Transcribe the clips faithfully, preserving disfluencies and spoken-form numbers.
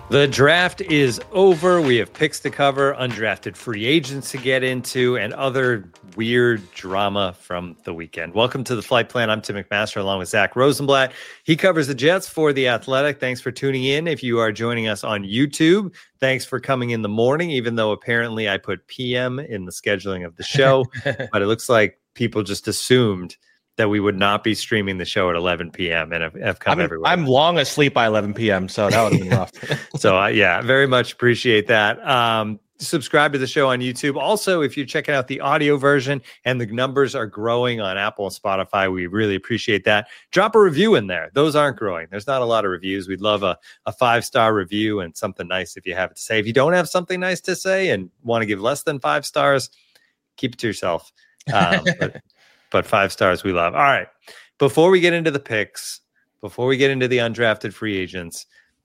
The draft is over. We have picks to cover, undrafted free agents to get into, and other weird drama from the weekend. Welcome to The Flight Plan. I'm Tim McMaster along with Zach Rosenblatt. He covers the Jets for The Athletic. Thanks for tuning in. If you are joining us on YouTube, thanks for coming in the morning, even though apparently I put P M in the scheduling of the show. But it looks like people just assumed that we would not be streaming the show at eleven p.m. and have, have come I'm, everywhere. I'm long asleep by eleven p.m., so that would have been rough. so, uh, yeah, very much appreciate that. Um, subscribe to the show on YouTube. Also, if you're checking out the audio version and the numbers are growing on Apple and Spotify, we really appreciate that. Drop a review in there. Those aren't growing. There's not a lot of reviews. We'd love a, a five-star review and something nice if you have it to say. If you don't have something nice to say and want to give less than five stars, keep it to yourself. Um, but, But five stars we love. All right. Before we get into the picks, before we get into the undrafted free agents,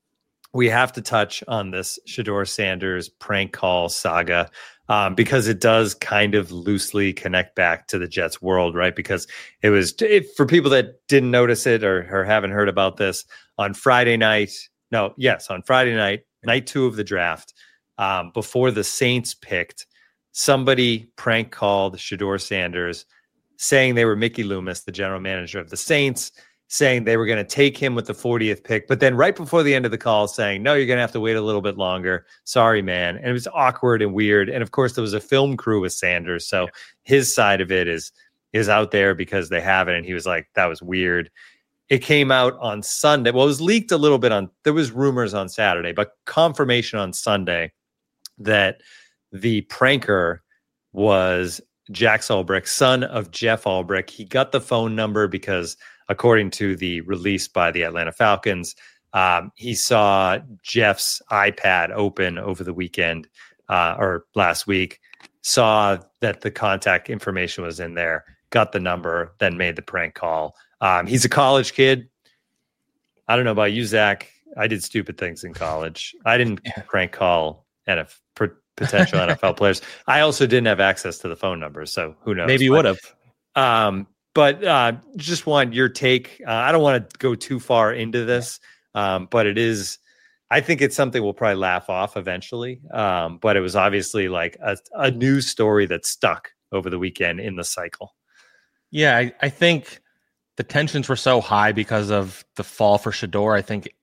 we have to touch on this Shedeur Sanders prank call saga um, because it does kind of loosely connect back to the Jets world, right? Because it was, if, for people that didn't notice it or, or haven't heard about this, on Friday night, no, yes, on Friday night, night two of the draft, um, before the Saints picked, somebody prank called Shedeur Sanders, saying they were Mickey Loomis, the general manager of the Saints, saying they were going to take him with the fortieth pick. But then right before the end of the call saying, no, you're going to have to wait a little bit longer. Sorry, man. And it was awkward and weird. And of course, there was a film crew with Sanders. So his side of it is, is out there because they have it. And he was like, that was weird. It came out on Sunday. Well, it was leaked a little bit on, there was rumors on Saturday, but confirmation on Sunday that the pranker was Jack Ulbrich, son of Jeff Ulbrich. He got the phone number because, according to the release by the Atlanta Falcons, um, he saw Jeff's iPad open over the weekend uh, or last week, saw that the contact information was in there, got the number, then made the prank call. Um, he's a college kid. I don't know about you, Zach. I did stupid things in college. I didn't yeah. prank call N F L potential N F L players. I also didn't have access to the phone numbers, so who knows? Maybe you would have. Um, but uh, just want your take. Uh, I don't want to go too far into this, um, but it is. I think it's something we'll probably laugh off eventually. Um, but it was obviously like a, a news story that stuck over the weekend in the cycle. Yeah, I, I think the tensions were so high because of the fall for Shedeur. I think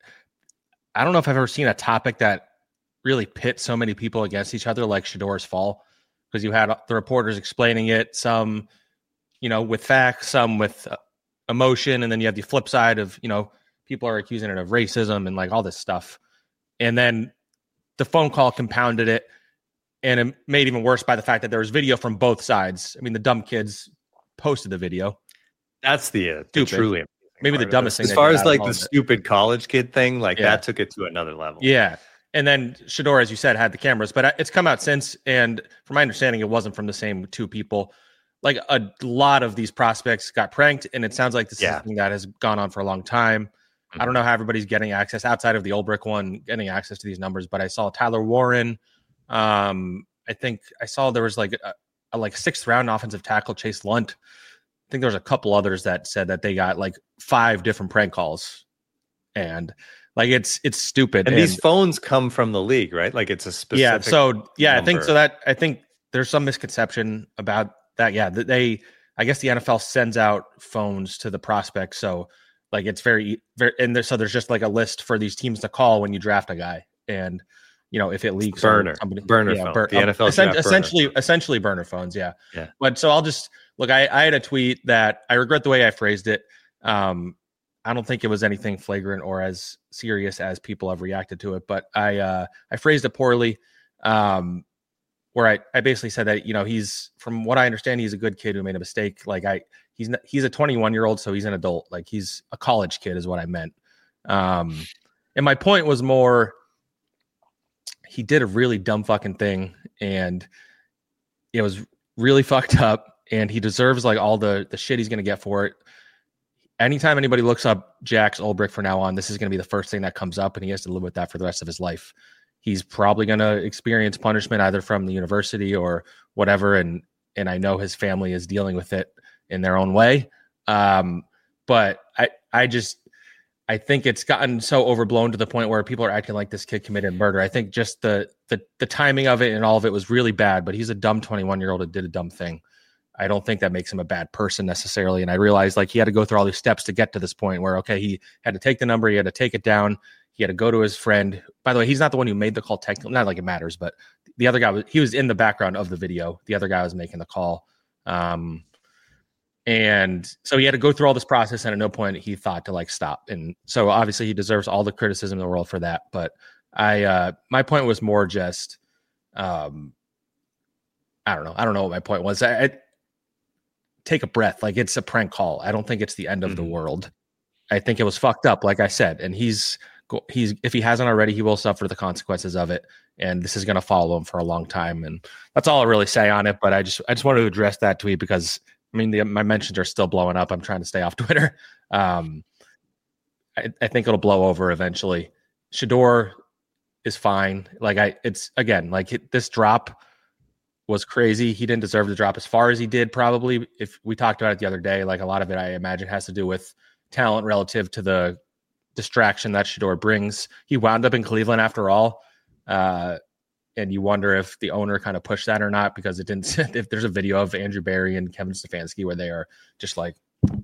I don't know if I've ever seen a topic that really pit so many people against each other like Shedeur's fall, because you had the reporters explaining it, some, you know, with facts, some with uh, emotion. And then you have the flip side of, you know, people are accusing it of racism and like all this stuff. And then the phone call compounded it, and it made even worse by the fact that there was video from both sides. I mean, the dumb kids posted the video. That's the, uh, the truly maybe the dumbest thing. As far as like the stupid college kid thing, like yeah. that took it to another level. Yeah. And then Shedeur, as you said, had the cameras, but it's come out since. And from my understanding, it wasn't from the same two people. Like a lot of these prospects got pranked, and it sounds like this yeah. is something that has gone on for a long time. Mm-hmm. I don't know how everybody's getting access outside of the Ulbrich one, getting access to these numbers, but I saw Tyler Warren. Um, I think I saw there was like a, a like sixth round offensive tackle, Chase Lunt. I think there was a couple others that said that they got like five different prank calls, and Like it's it's stupid. And, and these phones come from the league, right? Like it's a specific Yeah, so yeah, number. I think so that I think there's some misconception about that. Yeah, that they I guess the N F L sends out phones to the prospects, so like it's very very and there, so there's just like a list for these teams to call when you draft a guy, and you know if it leaks, burner somebody, burner yeah, phone. Bur- the N F L essen- essentially burner. essentially burner phones. Yeah, yeah. But so I'll just look. I, I had a tweet that I regret the way I phrased it. Um, I don't think it was anything flagrant or as serious as people have reacted to it, but I uh, I phrased it poorly, um, where I, I basically said that, you know, he's, from what I understand, he's a good kid who made a mistake. Like I, he's not, he's a twenty-one year old, so he's an adult. Like he's a college kid is what I meant. Um, and my point was more, he did a really dumb fucking thing, and it was really fucked up, and he deserves like all the the shit he's gonna get for it. Anytime anybody looks up Jax Ulbrich from now on, this is going to be the first thing that comes up, and he has to live with that for the rest of his life. He's probably going to experience punishment either from the university or whatever, and and I know his family is dealing with it in their own way. Um, but I I just I think it's gotten so overblown to the point where people are acting like this kid committed murder. I think just the the the timing of it and all of it was really bad, but he's a dumb twenty-one year old that did a dumb thing. I don't think that makes him a bad person necessarily. And I realized like he had to go through all these steps to get to this point where, okay, he had to take the number, he had to take it down. He had to go to his friend. By the way, he's not the one who made the call technically, not like it matters, but the other guy was, he was in the background of the video. The other guy was making the call. Um, and so he had to go through all this process. And at no point he thought to like stop. And so obviously he deserves all the criticism in the world for that. But I, uh, my point was more just, um, I don't know. I don't know what my point was. I, I take a breath. Like it's a prank call. I don't think it's the end of mm-hmm. the world. I think it was fucked up, like I said, and he's, he's, if he hasn't already, he will suffer the consequences of it. And this is going to follow him for a long time. And that's all I really say on it. But I just, I just wanted to address that tweet because I mean, the, my mentions are still blowing up. I'm trying to stay off Twitter. Um, I, I think it'll blow over eventually. Shedeur is fine. Like I, it's again, like it, this drop was crazy. He didn't deserve the drop as far as he did. Probably if we talked about it the other day, like a lot of it, I imagine has to do with talent relative to the distraction that Shedeur brings. He wound up in Cleveland after all. Uh, and you wonder if the owner kind of pushed that or not, because it didn't, if there's a video of Andrew Berry and Kevin Stefanski where they are just like,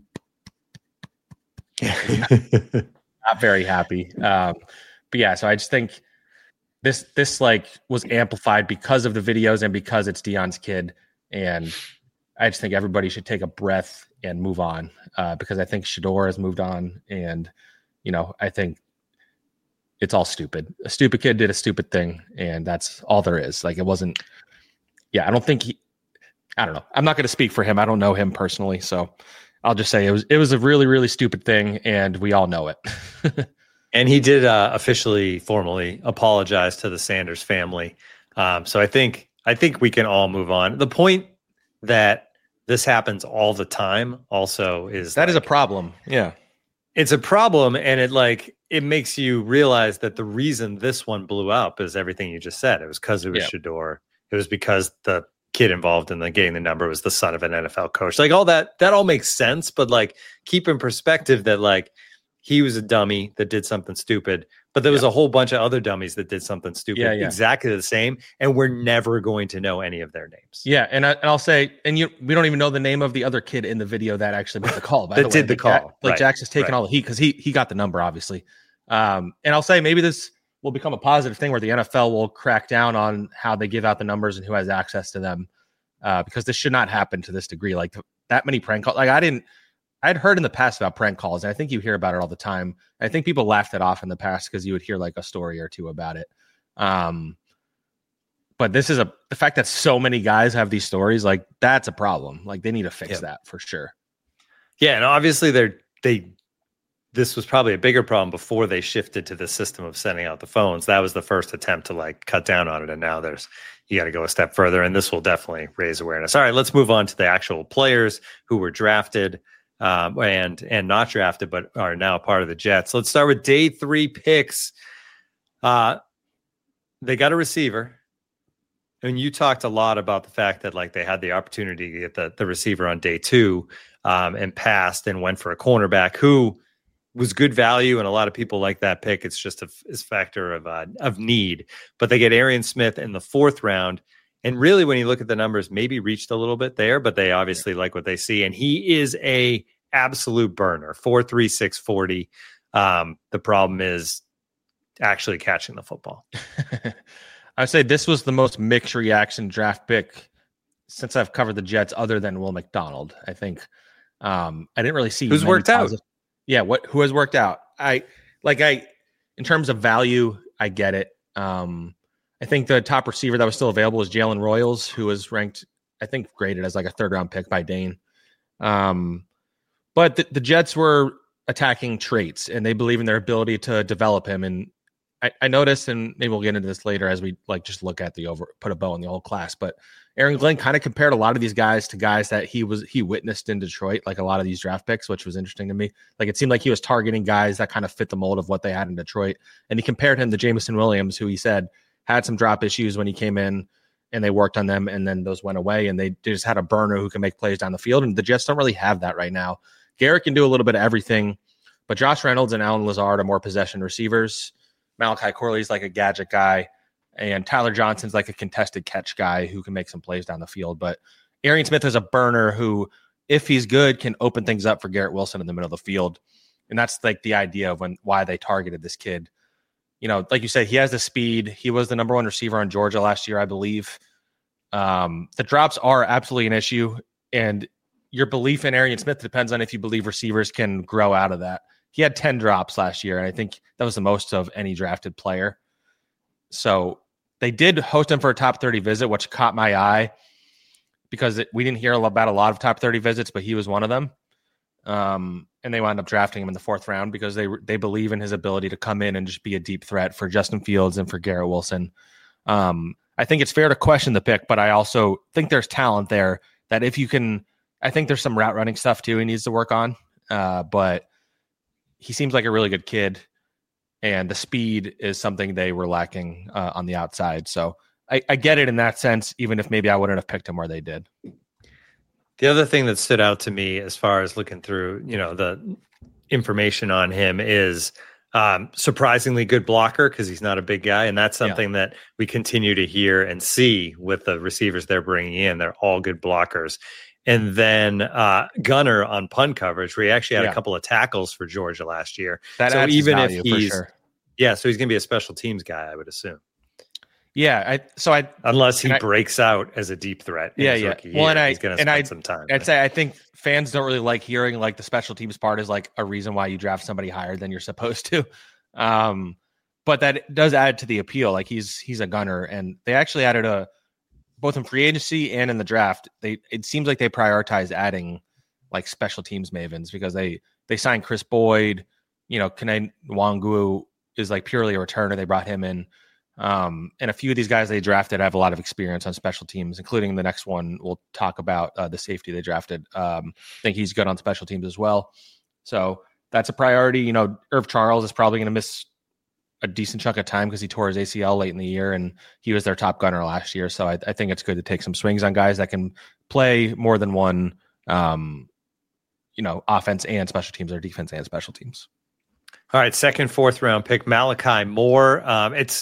not, not very happy. Um, but yeah, so I just think this, this like was amplified because of the videos and because it's Deion's kid. And I just think everybody should take a breath and move on, uh, because I think Shedeur has moved on. And, you know, I think it's all stupid. A stupid kid did a stupid thing, and that's all there is. Like, it wasn't, yeah, I don't think he, I don't know. I'm not going to speak for him. I don't know him personally. So I'll just say it was, it was a really, really stupid thing, and we all know it. And he did uh, officially, formally apologize to the Sanders family. Um, so I think, I think we can all move on. The point that this happens all the time also is that like, is a problem. Yeah. It's a problem, and it like it makes you realize that the reason this one blew up is everything you just said. It was because it was yeah. Shedeur. It was because the kid involved in the getting the number was the son of an N F L coach. Like all that, that all makes sense. But like keep in perspective that like he was a dummy that did something stupid, but there was yeah. a whole bunch of other dummies that did something stupid, yeah, yeah. exactly the same, and we're never going to know any of their names. Yeah, and, I, and I'll say, and you, we don't even know the name of the other kid in the video that actually made the call. By that the way. did the like call. Jack, like right. Jack's just taking right. all the heat because he he got the number, obviously. Um, and I'll say maybe this will become a positive thing where the N F L will crack down on how they give out the numbers and who has access to them, uh, because this should not happen to this degree. Like that many prank calls. Like I didn't. I'd heard in the past about prank calls, and I think you hear about it all the time. I think people laughed it off in the past because you would hear like a story or two about it. Um, but this is a the fact that so many guys have these stories, like that's a problem. Like they need to fix yeah. that for sure. Yeah, and obviously they're they. This was probably a bigger problem before they shifted to the system of sending out the phones. That was the first attempt to like cut down on it, and now there's you got to go a step further, and this will definitely raise awareness. All right, let's move on to the actual players who were drafted. Um, and and not drafted, but are now part of the Jets. Let's start with day three picks. Uh, they got a receiver, and you talked a lot about the fact that like they had the opportunity to get the, the receiver on day two, um, and passed and went for a cornerback who was good value, and a lot of people like that pick. It's just a, a factor of uh, of need. But they get Arian Smith in the fourth round. And really, when you look at the numbers, maybe reached a little bit there, but they obviously like what they see. And he is a absolute burner, four three, six forty. Um, the problem is actually catching the football. I'd say this was the most mixed reaction draft pick since I've covered the Jets, other than Will McDonald. I think um, I didn't really see who's worked positive. out. Yeah, what who has worked out? I like I in terms of value, I get it. Um, I think the top receiver that was still available was Jalen Royals, who was ranked, I think, graded as like a third round pick by Dane. Um, but the, the Jets were attacking traits, and they believe in their ability to develop him. And I, I noticed, and maybe we'll get into this later as we like just look at the over, put a bow on the whole class. But Aaron Glenn kind of compared a lot of these guys to guys that he was he witnessed in Detroit, like a lot of these draft picks, which was interesting to me. Like it seemed like he was targeting guys that kind of fit the mold of what they had in Detroit, and he compared him to Jameson Williams, who he said had some drop issues when he came in, and they worked on them, and then those went away, and they just had a burner who can make plays down the field, and the Jets don't really have that right now. Garrett can do a little bit of everything, But Josh Reynolds and Alan Lazard are more possession receivers. Malachi Corley's like a gadget guy, and Tyler Johnson's like a contested catch guy who can make some plays down the field. But Arian Smith is a burner who, if he's good, can open things up for Garrett Wilson in the middle of the field. And that's like the idea of when why they targeted this kid. You know, like you said, he has the speed. He was the number one receiver on Georgia last year, I believe. Um, the drops are absolutely an issue, and your belief in Arian Smith depends on if you believe receivers can grow out of that. He had ten drops last year, and I think that was the most of any drafted player. So they did host him for a top thirty visit, which caught my eye because it, we didn't hear about a lot of top thirty visits, but he was one of them. Um, and they wound up drafting him in the fourth round because they they believe in his ability to come in and just be a deep threat for Justin Fields and for Garrett Wilson. Um, I think it's fair to question the pick, but I also think there's talent there that if you can, I think there's some route running stuff too he needs to work on. Uh, but he seems like a really good kid, and the speed is something they were lacking uh, on the outside. So I, I get it in that sense, even if maybe I wouldn't have picked him where they did. The other thing that stood out to me as far as looking through, you know, the information on him is um, surprisingly good blocker because he's not a big guy. And that's something yeah. that we continue to hear and see with the receivers they're bringing in. They're all good blockers. And then uh, Gunner on punt coverage, where he actually had yeah. a couple of tackles for Georgia last year. That so adds even if value, he's, for sure. yeah, so he's going to be a special teams guy, I would assume. Yeah, I so I unless he I, breaks out as a deep threat. In yeah, his yeah. Rookie well, year, and I he's going to and spend I, some time. I'd say I think fans don't really like hearing like the special teams part is like a reason why you draft somebody higher than you're supposed to. Um, but that does add to the appeal. Like he's he's a gunner, and they actually added a both in free agency and in the draft. They it seems like they prioritized adding like special teams mavens because they they signed Chris Boyd. You know, Kene Nwangwu is like purely a returner. They brought him in. Um, and a few of these guys they drafted have a lot of experience on special teams, including the next one we'll talk about, uh, the safety they drafted. Um, I think he's good on special teams as well. So that's a priority. You know, Irv Charles is probably going to miss a decent chunk of time because he tore his A C L late in the year, and he was their top gunner last year. So I, I think it's good to take some swings on guys that can play more than one, um, you know, offense and special teams, or defense and special teams. All right, second, fourth round pick, Malachi Moore. Um, it's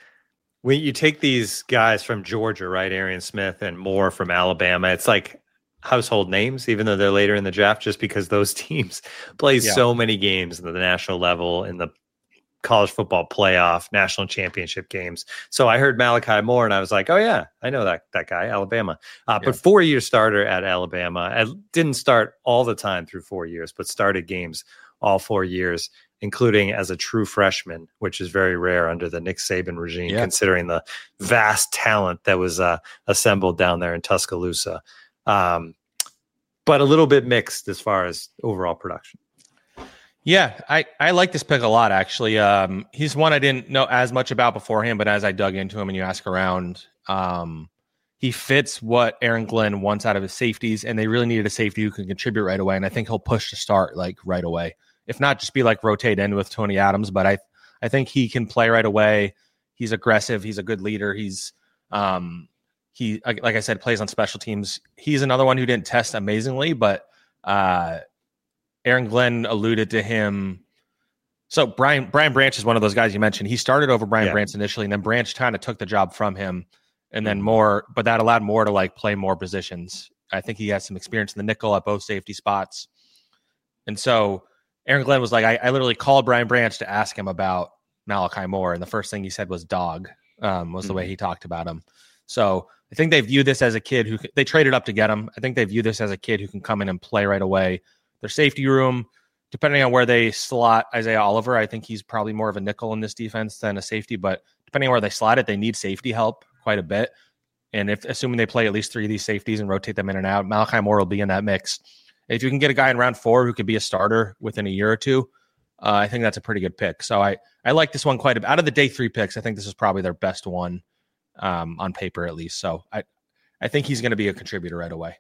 when you take these guys from Georgia, right, Arian Smith and Moore from Alabama, it's like household names, even though they're later in the draft, just because those teams play yeah. so many games at the national level, in the college football playoff, national championship games. So I heard Malachi Moore and I was like, oh yeah, I know that that guy, Alabama. Uh, yeah. But four-year starter at Alabama. I didn't start all the time through four years, but started games all four years, including as a true freshman, which is very rare under the Nick Saban regime, yeah. considering the vast talent that was uh, assembled down there in Tuscaloosa. Um, but a little bit mixed as far as overall production. Yeah, I, I like this pick a lot, actually. Um, he's one I didn't know as much about beforehand, but as I dug into him and you ask around, um, he fits what Aaron Glenn wants out of his safeties, and they really needed a safety who can contribute right away, and I think he'll push to start like right away. If not, just be like rotate in with Tony Adams. But I I think he can play right away. He's aggressive. He's a good leader. He's, um, he like I said, plays on special teams. He's another one who didn't test amazingly, but uh, Aaron Glenn alluded to him. So Brian Brian Branch is one of those guys you mentioned. He started over Brian yeah. Branch initially, and then Branch kind of took the job from him, and then Moore, but that allowed Moore to like play more positions. I think he has some experience in the nickel at both safety spots, and so Aaron Glenn was like, I, I literally called Brian Branch to ask him about Malachi Moore, and the first thing he said was dog, um, was mm-hmm. the way he talked about him. So I think they view this as a kid who – they traded up to get him. I think they view this as a kid who can come in and play right away. Their safety room, depending on where they slot Isaiah Oliver, I think he's probably more of a nickel in this defense than a safety, but depending on where they slot it, they need safety help quite a bit. And if assuming they play at least three of these safeties and rotate them in and out, Malachi Moore will be in that mix. If you can get a guy in round four who could be a starter within a year or two, uh, I think that's a pretty good pick. So I, I like this one quite a bit. Out of the day three picks, I think this is probably their best one um, on paper at least. So I, I think he's going to be a contributor right away.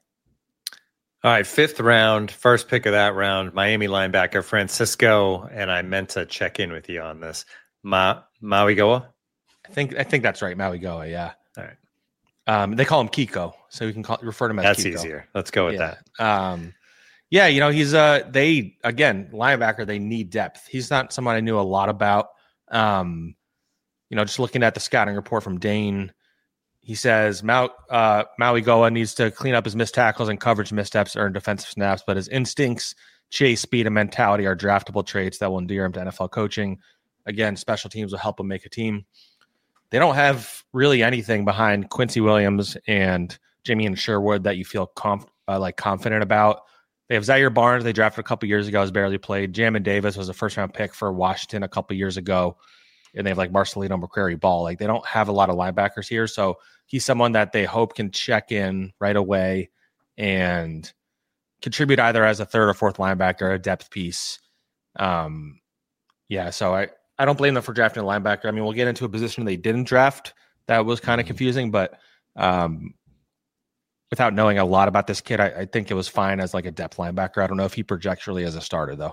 All right, fifth round, first pick of that round, Miami linebacker Francisco, and I meant to check in with you on this. Ma Mauigoa? I think I think that's right, Mauigoa, yeah. All right. Um, they call him Kiko, so we can call refer to him as That's Kiko. Easier. Let's go with yeah. that. Um, Yeah, you know, he's uh they again, linebacker, they need depth. He's not someone I knew a lot about. Um, you know, just looking at the scouting report from Dane, he says Mau, uh, Maui Goa needs to clean up his missed tackles and coverage missteps, earn defensive snaps, but his instincts, chase, speed, and mentality are draftable traits that will endear him to N F L coaching. Again, special teams will help him make a team. They don't have really anything behind Quincy Williams and Jamion Sherwood that you feel conf- uh, like confident about. They have Zaire Barnes, they drafted a couple years ago, has barely played. Jamin Davis was a first-round pick for Washington a couple years ago. And they have like Marcelino McCrary Ball. Like they don't have a lot of linebackers here. So he's someone that they hope can check in right away and contribute either as a third or fourth linebacker, a depth piece. Um, yeah, so I, I don't blame them for drafting a linebacker. I mean, we'll get into a position they didn't draft. That was kind of confusing, but um, without knowing a lot about this kid, I, I think it was fine as like a depth linebacker. I don't know if he projects really as a starter, though.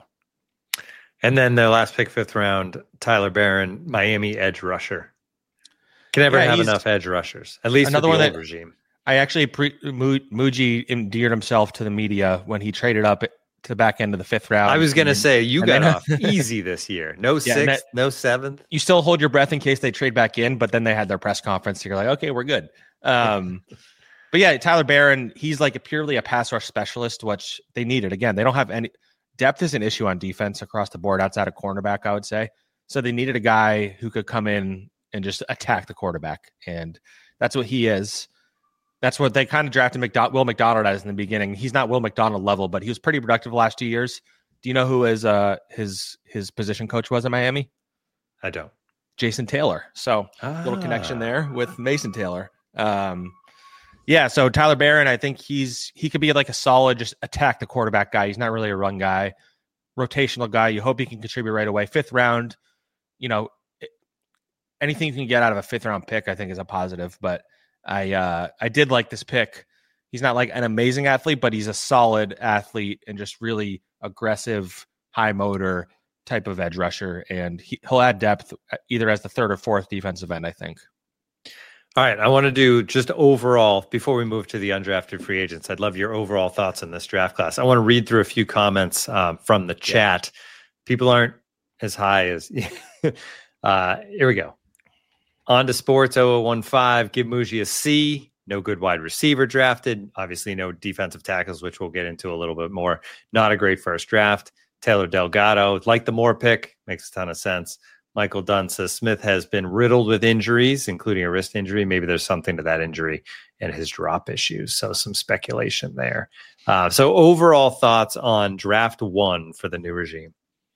And then the last pick, fifth round, Tyler Barron, Miami edge rusher. Can never yeah, have enough edge rushers, at least another with the one old that regime. I actually, pre- Muji endeared himself to the media when he traded up to the back end of the fifth round. I was going to say, you got then, off easy this year. No yeah, sixth, that, no seventh. You still hold your breath in case they trade back in, but then they had their press conference. So you're like, okay, we're good. Um, but yeah, Tyler Barron, he's like a purely a pass rush specialist, which they needed. Again, they don't have any depth is an issue on defense across the board outside of cornerback, I would say. So they needed a guy who could come in and just attack the quarterback. And that's what he is. That's what they kind of drafted McDo- Will McDonald as in the beginning. He's not Will McDonald level, but he was pretty productive the last two years. Do you know who his, uh, his, his position coach was in Miami? I don't. Jason Taylor. So ah. little connection there with Mason Taylor. Um, yeah, so Tyler Barron, I think he's he could be like a solid, just attack the quarterback guy. He's not really a run guy, rotational guy. You hope he can contribute right away. Fifth round, you know, anything you can get out of a fifth round pick, I think is a positive. But I uh, I did like this pick. He's not like an amazing athlete, but he's a solid athlete and just really aggressive, high motor type of edge rusher. And he, he'll add depth either as the third or fourth defensive end, I think. All right, I want to do just overall, before we move to the undrafted free agents, I'd love your overall thoughts on this draft class. I want to read through a few comments um, from the chat. Yeah. People aren't as high as... uh, here we go. On to Sports oh oh one five, give Muji a C. No good wide receiver drafted. Obviously, no defensive tackles, which we'll get into a little bit more. Not a great first draft. Taylor Delgado, like the Moore pick, makes a ton of sense. Michael Dunn says Smith has been riddled with injuries, including a wrist injury. Maybe there's something to that injury and his drop issues. So some speculation there. Uh, so overall thoughts on draft one for the new regime.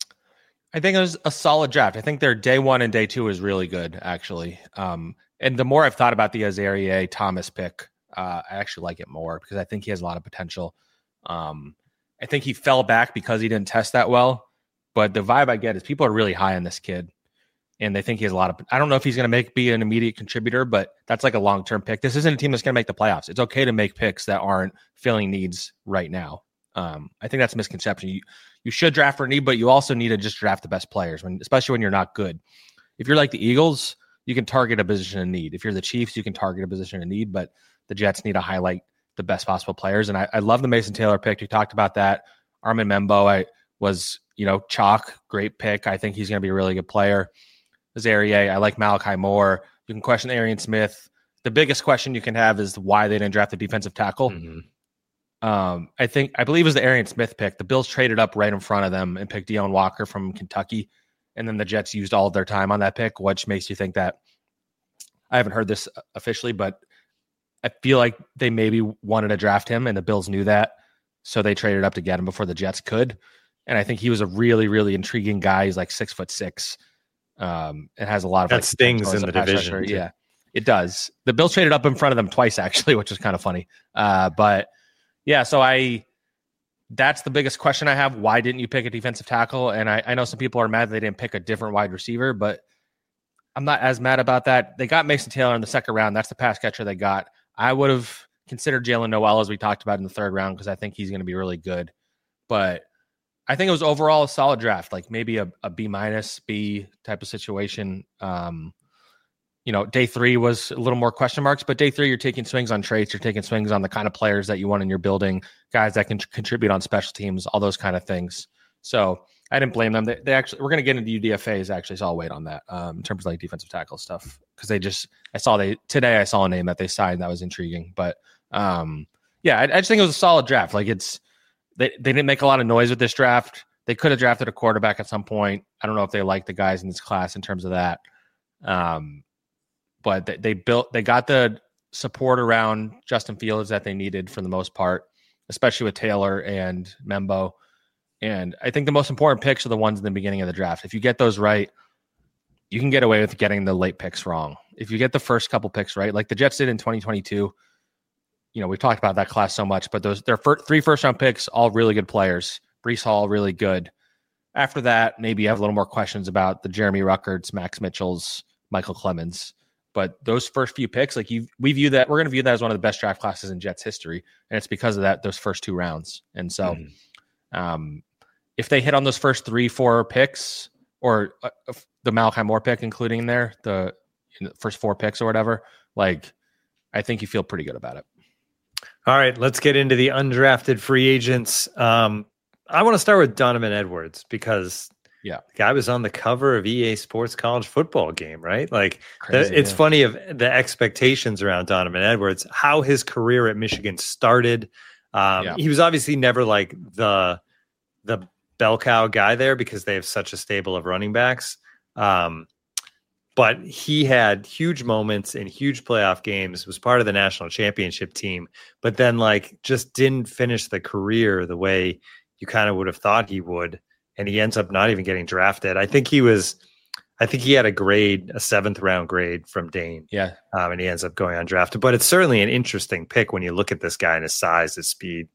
I think it was a solid draft. I think their day one and day two is really good, actually. Um, and the more I've thought about the Azaria Thomas pick, uh, I actually like it more because I think he has a lot of potential. Um, I think he fell back because he didn't test that well. But the vibe I get is people are really high on this kid. And they think he has a lot of, I don't know if he's going to make be an immediate contributor, but that's like a long-term pick. This isn't a team that's going to make the playoffs. It's okay to make picks that aren't filling needs right now. Um, I think that's a misconception. You you should draft for need, but you also need to just draft the best players, when, especially when you're not good. If you're like the Eagles, you can target a position in need. If you're the Chiefs, you can target a position in need, but the Jets need to highlight the best possible players. And I, I love the Mason Taylor pick. We talked about that. Armin Membo I was, you know, chalk, great pick. I think he's going to be a really good player. Azaria, I like Malachi Moore. You can question Arian Smith. The biggest question you can have is why they didn't draft a defensive tackle. Mm-hmm. Um, I think, I believe it was the Arian Smith pick. The Bills traded up right in front of them and picked Deone Walker from Kentucky. And then the Jets used all of their time on that pick, which makes you think that, I haven't heard this officially, but I feel like they maybe wanted to draft him and the Bills knew that. So they traded up to get him before the Jets could. And I think he was a really, really intriguing guy. He's like six foot six. Um, it has a lot of that like, stings in the division. Yeah, it does. The Bills traded up in front of them twice, actually, which is kind of funny. Uh, but yeah, so I that's the biggest question I have. Why didn't you pick a defensive tackle? And I, I know some people are mad they didn't pick a different wide receiver, but I'm not as mad about that. They got Mason Taylor in the second round. That's the pass catcher they got. I would have considered Jalen Noel, as we talked about in the third round, because I think he's going to be really good. But I think it was overall a solid draft, like maybe a, a B minus B type of situation. Um, you know, day three was a little more question marks, but day three, you're taking swings on traits. You're taking swings on the kind of players that you want in your building, guys that can contribute on special teams, all those kind of things. So I didn't blame them. They, they actually, we're going to get into U D F As actually, so I'll wait on that um, in terms of like defensive tackle stuff. Cause they just, I saw they, today I saw a name that they signed that was intriguing, but um, yeah, I, I just think it was a solid draft. Like it's, they, they didn't make a lot of noise with this draft. They could have drafted a quarterback at some point. I don't know if they like the guys in this class in terms of that. Um, but they, they built, they got the support around Justin Fields that they needed for the most part, especially with Taylor and Membo. And I think the most important picks are the ones in the beginning of the draft. If you get those right, you can get away with getting the late picks wrong. If you get the first couple picks right, like the Jets did in twenty twenty-two, you know, we've talked about that class so much, but those, their fir- three first round picks, all really good players. Brees Hall, really good. After that, maybe you have a little more questions about the Jeremy Ruckards, Max Mitchells, Michael Clemens. But those first few picks, like you, we view that, we're going to view that as one of the best draft classes in Jets history. And it's because of that, those first two rounds. And so mm-hmm. um, if they hit on those first three, four picks, or uh, the Malachi Moore pick, including there, the, the first four picks or whatever, like I think you feel pretty good about it. All right, let's get into the undrafted free agents. Um, I want to start with Donovan Edwards because yeah, the guy was on the cover of E A Sports College Football Game, right? Like Crazy, the, it's yeah. funny of the expectations around Donovan Edwards, how his career at Michigan started. Um, yeah. He was obviously never like the the bell cow guy there because they have such a stable of running backs. Um, but he had huge moments in huge playoff games, was part of the national championship team, but then like just didn't finish the career the way you kind of would have thought he would. And he ends up not even getting drafted. I think he was, I think he had a grade, a seventh round grade from Dane. Yeah. Um, and he ends up going undrafted, but it's certainly an interesting pick when you look at this guy and his size, his speed.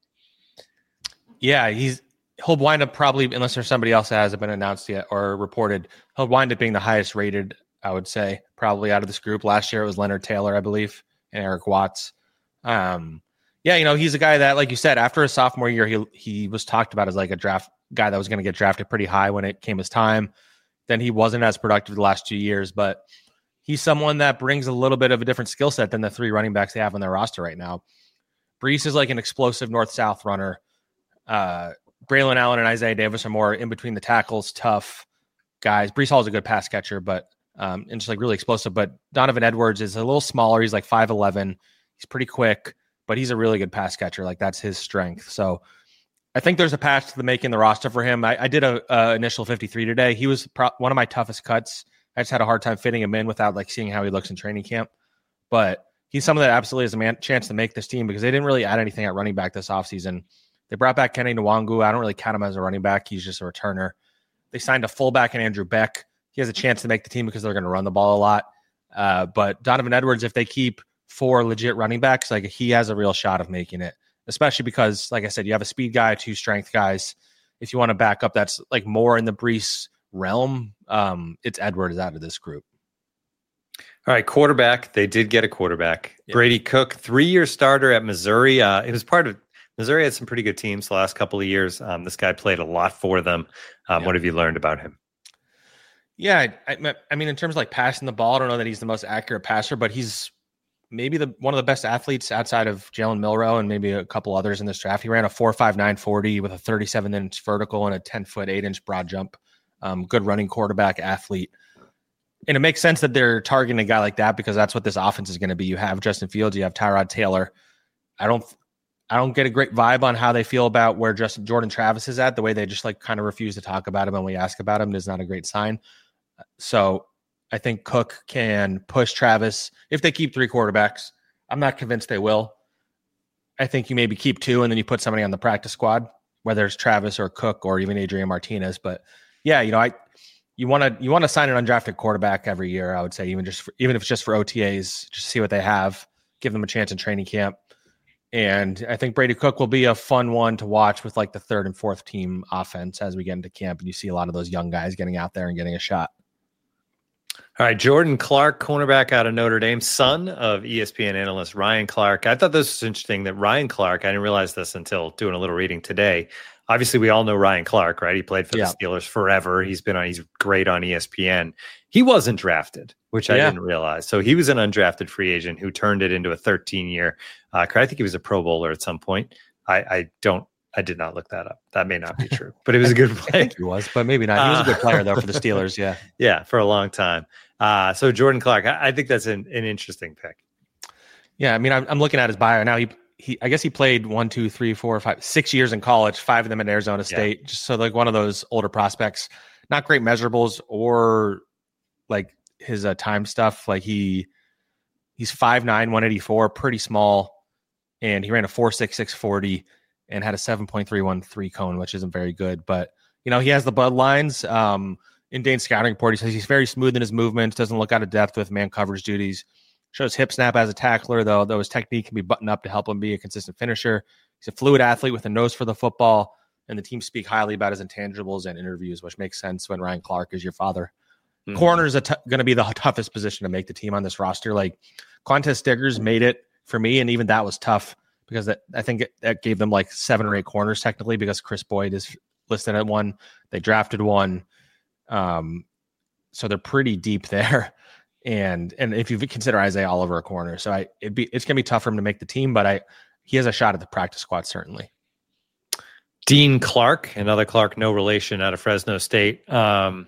Yeah. He's, he'll wind up probably, unless there's somebody else that hasn't been announced yet or reported, he'll wind up being the highest rated, I would say, probably out of this group. Last year it was Leonard Taylor, I believe, and Eric Watts. Um, yeah, you know, he's a guy that, like you said, after his sophomore year, he he was talked about as like a draft guy that was going to get drafted pretty high when it came his time. Then he wasn't as productive the last two years, but he's someone that brings a little bit of a different skill set than the three running backs they have on their roster right now. Brees is like an explosive north-south runner. Uh, Braylon Allen and Isaiah Davis are more in between the tackles, tough guys. Brees Hall is a good pass catcher, but um, and just like really explosive. But Donovan Edwards is a little smaller. He's like five eleven. He's pretty quick, but he's a really good pass catcher. Like that's his strength. So I think there's a path to the making the roster for him. I, I did a, a initial fifty-three today. He was pro- one of my toughest cuts. I just had a hard time fitting him in without like seeing how he looks in training camp. But he's someone that absolutely has a man- chance to make this team because they didn't really add anything at running back this offseason. They brought back Kenny Nwangu. I don't really count him as a running back. He's just a returner. They signed a fullback in Andrew Beck. He has a chance to make the team because they're going to run the ball a lot. Uh, but Donovan Edwards, if they keep four legit running backs, like he has a real shot of making it, especially because, like I said, you have a speed guy, two strength guys. If you want to back up, that's like more in the Brees realm. Um, it's Edwards out of this group. All right, quarterback. They did get a quarterback. Yeah. Brady Cook, three-year starter at Missouri. Uh, it was part of Missouri had some pretty good teams the last couple of years. Um, this guy played a lot for them. Um, yeah. What have you learned about him? Yeah, I, I mean, in terms of like passing the ball, I don't know that he's the most accurate passer, but he's maybe the one of the best athletes outside of Jalen Milroe and maybe a couple others in this draft. He ran a four five nine forty with a thirty-seven inch vertical and a ten foot eight inch broad jump. Um, good running quarterback athlete. And it makes sense that they're targeting a guy like that because that's what this offense is going to be. You have Justin Fields, you have Tyrod Taylor. I don't I don't get a great vibe on how they feel about where Justin Jordan Travis is at. The way they just like kind of refuse to talk about him when we ask about him is not a great sign. So I think Cook can push Travis if they keep three quarterbacks. I'm not convinced they will. I think you maybe keep two and then you put somebody on the practice squad, whether it's Travis or Cook or even Adrian Martinez. But yeah, you know, I you want to you want to sign an undrafted quarterback every year. I would say even just for, even if it's just for O T As, just see what they have, give them a chance in training camp. And I think Brady Cook will be a fun one to watch with like the third and fourth team offense as we get into camp and you see a lot of those young guys getting out there and getting a shot. All right, Jordan Clark, cornerback out of Notre Dame, son of E S P N analyst Ryan Clark. I thought this was interesting that Ryan Clark, I didn't realize this until doing a little reading today, obviously we all know Ryan Clark, right? He played for Yeah. the Steelers forever. He's been on, he's great on E S P N. He wasn't drafted, which I Yeah. didn't realize. So he was an undrafted free agent who turned it into a thirteen year. Uh, I think he was a Pro Bowler at some point. I, I don't, I did not look that up. That may not be true, but it was a good play. I think he was, but maybe not. He was a good player though for the Steelers. Yeah. Yeah, for a long time. Uh, so Jordan Clark, I, I think that's an, an interesting pick. Yeah. I mean, I'm, I'm looking at his bio now. He, he, I guess he played one, two, three, four, five, six years in college, five of them in Arizona State. Yeah. Just so like one of those older prospects, not great measurables or like his uh, time stuff. Like he, he's five nine, one eighty-four, pretty small. And he ran a four six, six forty and had a seven point three one three cone, which isn't very good. But, you know, he has the bloodlines. Um, in Dane's scouting report, he says he's very smooth in his movements, doesn't look out of depth with man coverage duties, shows hip snap as a tackler, though, though his technique can be buttoned up to help him be a consistent finisher. He's a fluid athlete with a nose for the football, and the team speak highly about his intangibles and interviews, which makes sense when Ryan Clark is your father. Mm-hmm. Corner is t- going to be the toughest position to make the team on this roster. Like, Quantez Stiggers made it for me, and even that was tough because that, I think it, that gave them like seven or eight corners technically because Chris Boyd is listed at one. They drafted one. Um, so they're pretty deep there. And and if you consider Isaiah Oliver a corner, so I it'd be it's gonna be tough for him to make the team, but I he has a shot at the practice squad certainly. Dean Clark, another Clark, no relation, out of Fresno State. Um,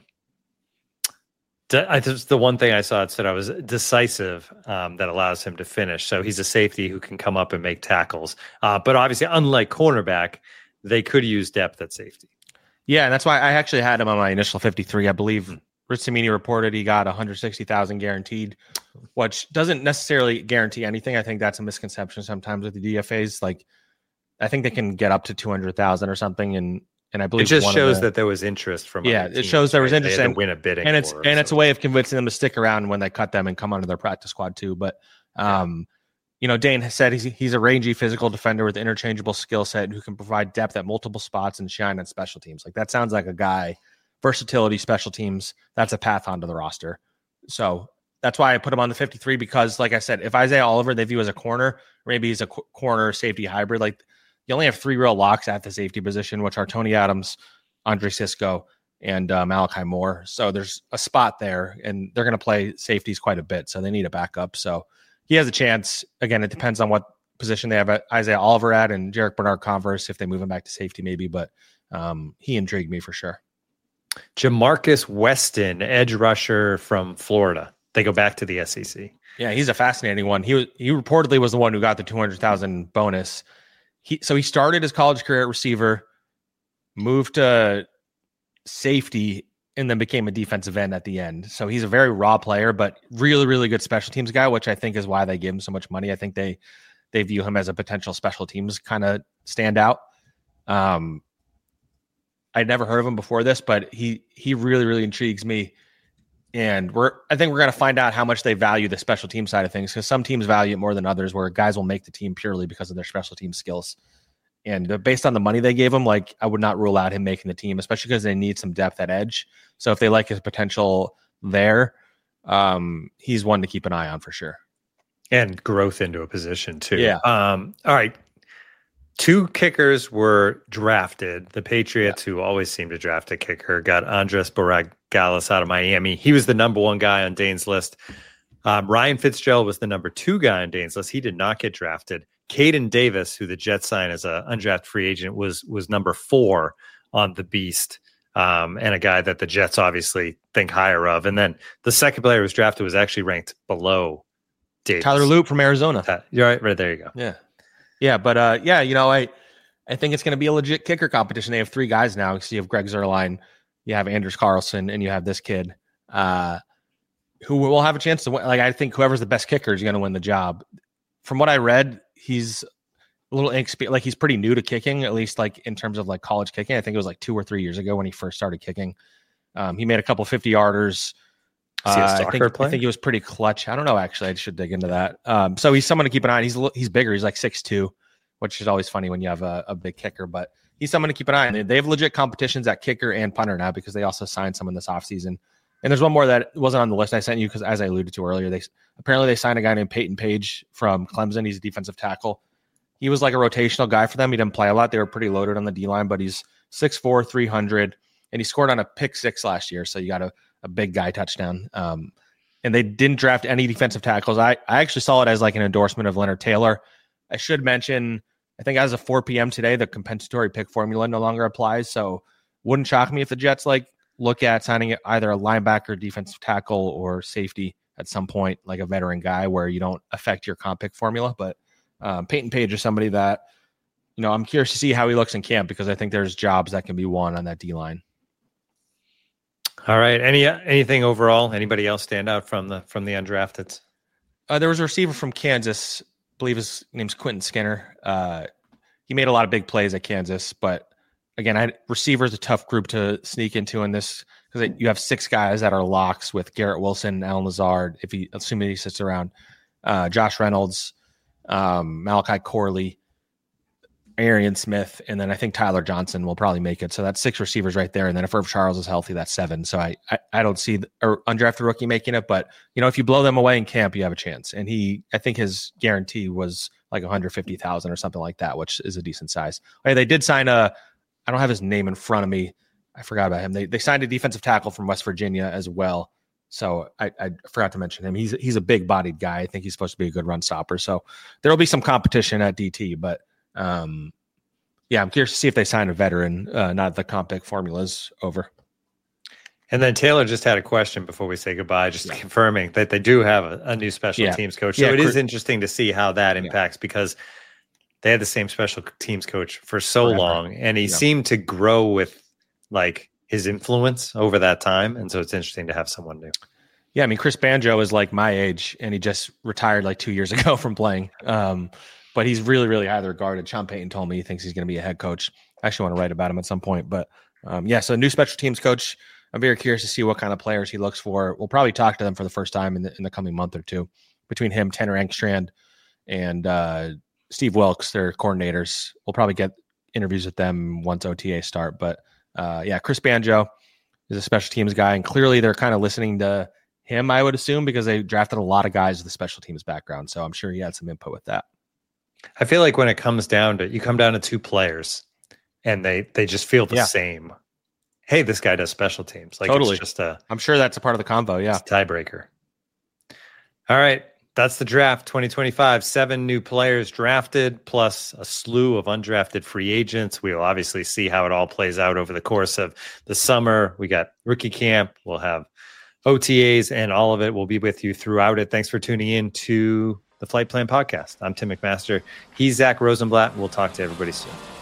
I just the one thing I saw it said I was decisive um, that allows him to finish. So he's a safety who can come up and make tackles. Uh, but obviously, unlike cornerback, they could use depth at safety. Yeah, and that's why I actually had him on my initial fifty-three. I believe Rich Cimini reported he got one hundred sixty thousand guaranteed, which doesn't necessarily guarantee anything. I think that's a misconception sometimes with the D F As. Like, I think they can get up to two hundred thousand or something, and and I believe it just shows the, that there was interest from yeah, other it teams, shows there was right? interest They had and to win a bidding, and it's for, and so. it's a way of convincing them to stick around when they cut them and come onto their practice squad too. But um, you know, Dane has said he's he's a rangy physical defender with interchangeable skill set who can provide depth at multiple spots and shine on special teams. Like that sounds like a guy. Versatility, special teams, that's a path onto the roster. So that's why I put him on the fifty-three because, like I said, if Isaiah Oliver they view as a corner, or maybe he's a qu- corner safety hybrid, like you only have three real locks at the safety position, which are Tony Adams, Andre Cisco, and uh, Malachi Moore. So there's a spot there, and they're going to play safeties quite a bit, so they need a backup. So he has a chance. Again, it depends on what position they have Isaiah Oliver at and Jarek Bernard Converse if they move him back to safety maybe, but um, he intrigued me for sure. Jamarcus Weston, edge rusher from Florida. They go back to the S E C. Yeah, he's a fascinating one. He was he reportedly was the one who got the two hundred thousand bonus. He so he started his college career at receiver, moved to safety, and then became a defensive end at the end. So he's a very raw player, but really, really good special teams guy, which I think is why they give him so much money. I think they they view him as a potential special teams kind of standout. Um, I'd never heard of him before this, but he he really, really intrigues me. And we're I think we're going to find out how much they value the special team side of things because some teams value it more than others, where guys will make the team purely because of their special team skills. And based on the money they gave him, like I would not rule out him making the team, especially because they need some depth at edge. So if they like his potential there, um, he's one to keep an eye on for sure. And growth into a position too. Yeah. Um, all right. Two kickers were drafted. The Patriots, yeah. who always seem to draft a kicker, got Andres Borregales out of Miami. He was the number one guy on Dane's list. Um, Ryan Fitzgerald was the number two guy on Dane's list. He did not get drafted. Caden Davis, who the Jets signed as an undrafted free agent, was was number four on the beast, um, and a guy that the Jets obviously think higher of. And then the second player who was drafted was actually ranked below Davis. Tyler Loop from Arizona. You're right, right there you go. Yeah. Yeah, but uh, yeah, you know, I I think it's going to be a legit kicker competition. They have three guys now. So you have Greg Zuerlein, you have Anders Carlson, and you have this kid uh, who will have a chance to win. Like, I think whoever's the best kicker is going to win the job. From what I read, he's a little inexperienced. Like, he's pretty new to kicking, at least like in terms of like college kicking. I think it was like two or three years ago when he first started kicking. Um, he made a couple fifty yarders. Uh, I think I think he was pretty clutch. I don't know, actually. I should dig into that. Um, so he's someone to keep an eye on. He's he's bigger. He's like six two, which is always funny when you have a, a big kicker. But he's someone to keep an eye on. They, they have legit competitions at kicker and punter now because they also signed someone this offseason. And there's one more that wasn't on the list I sent you because, as I alluded to earlier, they apparently they signed a guy named Peyton Page from Clemson. He's a defensive tackle. he was like a rotational guy for them. He didn't play a lot. They were pretty loaded on the D-line, but he's six four, three hundred, and he scored on a pick six last year. So you got a, a big guy touchdown. Um, and they didn't draft any defensive tackles. I, I actually saw it as like an endorsement of Leonard Taylor. I should mention, I think as of four p.m. today, the compensatory pick formula no longer applies. So wouldn't shock me if the Jets like look at signing either a linebacker, defensive tackle, or safety at some point, like a veteran guy where you don't affect your comp pick formula. But um, Peyton Page is somebody that, you know, I'm curious to see how he looks in camp because I think there's jobs that can be won on that D-line. All right. Any anything overall? Anybody else stand out from the from the undrafted? Uh, there was a receiver from Kansas, I believe his name's Quentin Skinner. Uh, he made a lot of big plays at Kansas, but again, I receiver is a tough group to sneak into in this because you have six guys that are locks with Garrett Wilson, Alan Lazard, if he assuming he sits around, uh, Josh Reynolds, um, Malachi Corley, Arian Smith, and then I think Tyler Johnson will probably make it. So that's six receivers right there. And then if Irv Charles is healthy, that's seven. So I I, I don't see the or undrafted rookie making it, but you know, if you blow them away in camp, you have a chance. And he, I think his guarantee was like one hundred fifty thousand or something like that, which is a decent size. Okay, they did sign a, I don't have his name in front of me. I forgot about him. They they signed a defensive tackle from West Virginia as well. So I, I forgot to mention him. He's he's a big bodied guy. I think he's supposed to be a good run stopper. So there will be some competition at D T, but um, yeah, I'm curious to see if they sign a veteran. Uh, not the comp pick formula's over. And then Taylor just had a question before we say goodbye, just yeah. confirming that they do have a, a new special yeah. teams coach. So yeah, it is interesting to see how that impacts yeah. because they had the same special teams coach for so Forever. long, and he yeah. seemed to grow with like his influence over that time. And so it's interesting to have someone new. Yeah, I mean, Chris Banjo is like my age, and he just retired like two years ago from playing. Um, but he's really, really highly regarded. Sean Payton told me he thinks he's going to be a head coach. I actually want to write about him at some point. But um, yeah, so new special teams coach. I'm very curious to see what kind of players he looks for. We'll probably talk to them for the first time in the, in the coming month or two. Between him, Tanner Engstrand, and uh, Steve Wilkes, their coordinators. We'll probably get interviews with them once O T A start. But uh, yeah, Chris Banjo is a special teams guy, and clearly they're kind of listening to him, I would assume, because they drafted a lot of guys with a special teams background. So I'm sure he had some input with that. I feel like when it comes down to, you come down to two players and they, they just feel the yeah. same. Hey, this guy does special teams. Like totally. It's just a, I'm sure that's a part of the convo. Yeah. Tiebreaker. All right. That's the draft twenty twenty-five. Seven new players drafted, plus a slew of undrafted free agents. We will obviously see how it all plays out over the course of the summer. We got rookie camp. We'll have O T As, and all of it will be with you throughout it. Thanks for tuning in to the Flight Plan Podcast. I'm Tim McMaster. He's Zach Rosenblatt. We'll talk to everybody soon.